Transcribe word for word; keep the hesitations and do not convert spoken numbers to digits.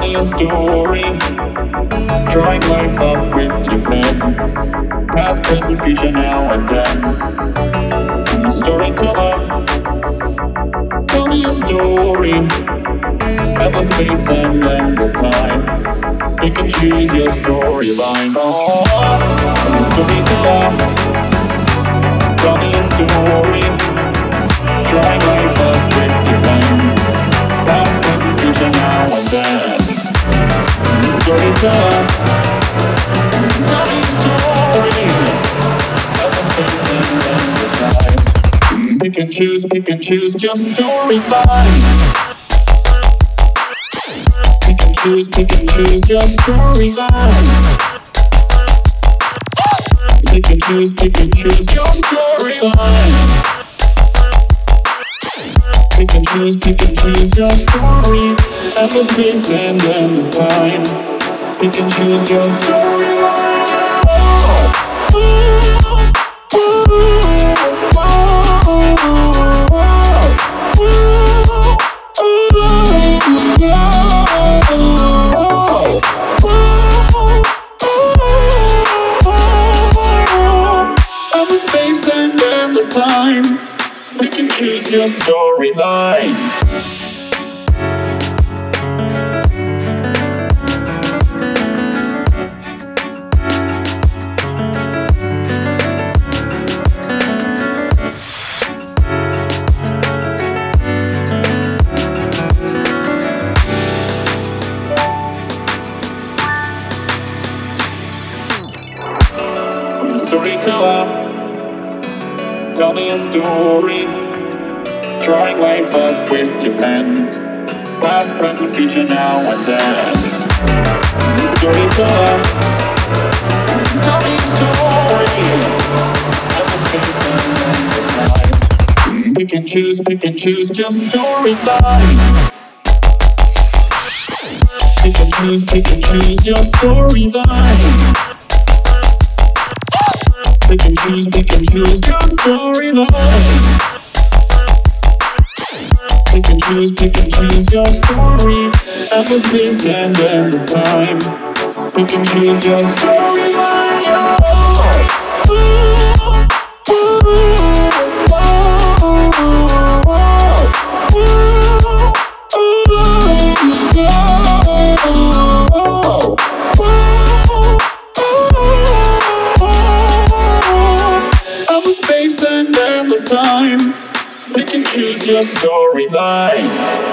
me a story. Drawing life up with your pen. Past, present, future, now and then. I'm a storyteller. Tell me a story. Endless space and endless time. Pick and choose your storyline. Oh, I'm a storyteller. Tell me a story. Drawing life up with your pen. Past, present, future, now and then. I'm a storyteller. Tell me a story. Endless space and endless time. Pick and choose, pick and choose your storyline. Pick and choose, pick and choose your storyline. Pick and choose, pick and choose your storyline. Pick and choose, pick and choose your story. Endless space and endless time. Pick and choose your storyline. Endless space and endless time. Pick and choose your storyline. Storyteller, tell me a story. Drawing life up with your pen. Past, present, future, now and then. Storyteller, tell me a story. Pick and choose, pick and choose your storyline. Pick and choose, pick and choose your storyline. Pick and choose, pick and choose your storyline. Pick and choose, pick and choose your story. Endless space and endless time. Pick and choose your storyline. Endless space and endless time. Pick and choose your storyline.